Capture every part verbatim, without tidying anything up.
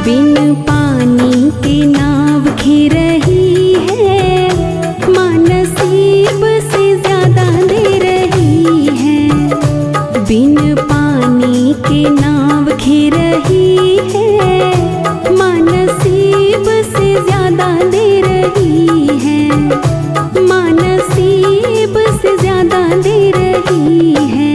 बिन पानी के नाव घी रही है, माँ नसीब से ज्यादा दे रही है। बिन पानी के नाव घी रही है, माँ नसीब से ज्यादा दे रही है, माँ नसीब से ज्यादा दे रही है।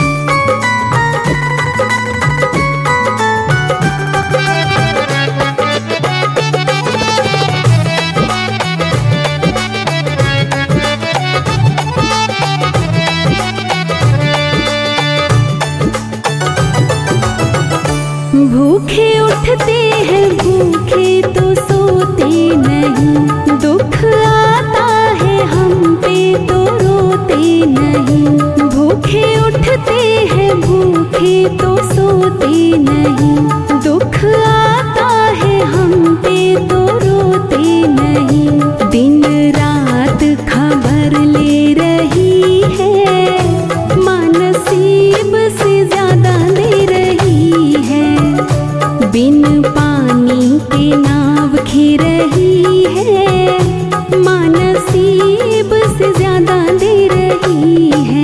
भूखे उठते हैं भूखे तो सोते नहीं, दुख आता है हम पे तो रोते नहीं। भूखे उठते हैं भूखे तो सोते नहीं, दुख आता है हम पे तो रोते नहीं। दिन रात खबर ले रही है, माँ नसीब से ज्यादा दे रही है। बिन पानी के नाव घी रही है, माँ नसीब से ज्यादा दे रही है।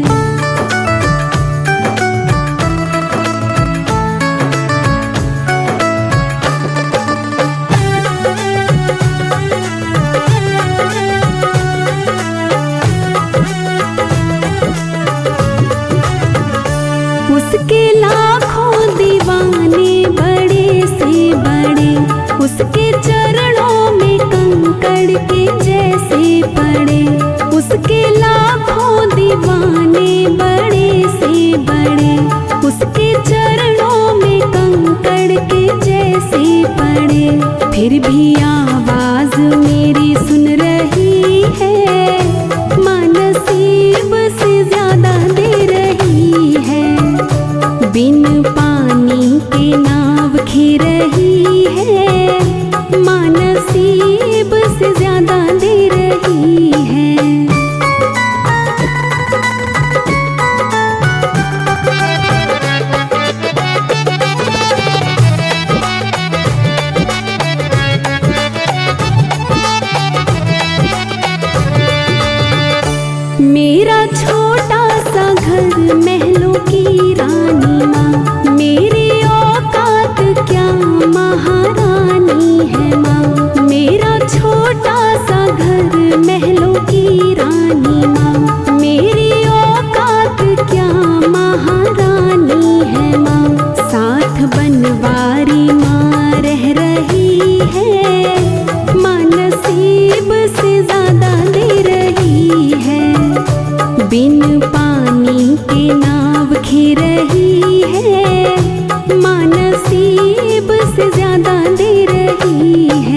उसके लाखों दीवाने बड़े से बड़े, उसके चरणों में कंकड़ के जैसे पड़े। उसके लाखों दीवाने बड़े से बड़े, उसके चरणों में कंकड़ के जैसे पड़े। फिर भी आवाज मेरी सुन रही है, माँ नसीब से ज्यादा दे रही है। बिन पानी के नाव घी रही है, माँ नसीब से ज्यादा दे रही है। मेरा छोटा सा घर महलों की रानी माँ, मेरी औकात क्या महारानी है माँ। मेरा छोटा सा घर महलों की रानी माँ, मेरी औकात क्या महारानी है माँ। साथ बनवारी माँ रह रही है, माँ नसीब से ज्यादा दे रही है। बिन पानी के नाव घी रही है, माँ नसीब से ज्यादा दे रही है।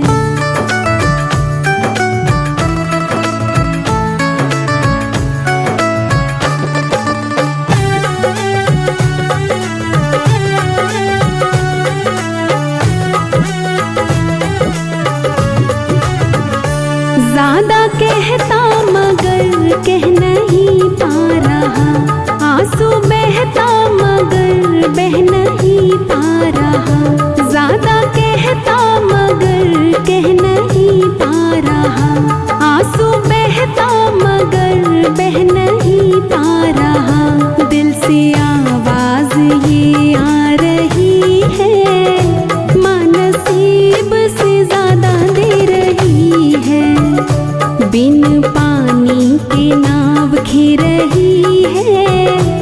ज्यादा कहता मगर कह नहीं पा रहा, आंसू बहता मगर बह नहीं पा रहा। ज्यादा कहता मगर कह नहीं पा रहा, आंसू बहता मगर बह नहीं पा रहा। दिल से आवाज ये आ रही है, माँ नसीब से ज्यादा दे रही है। बिन पानी के नाव घी रही है,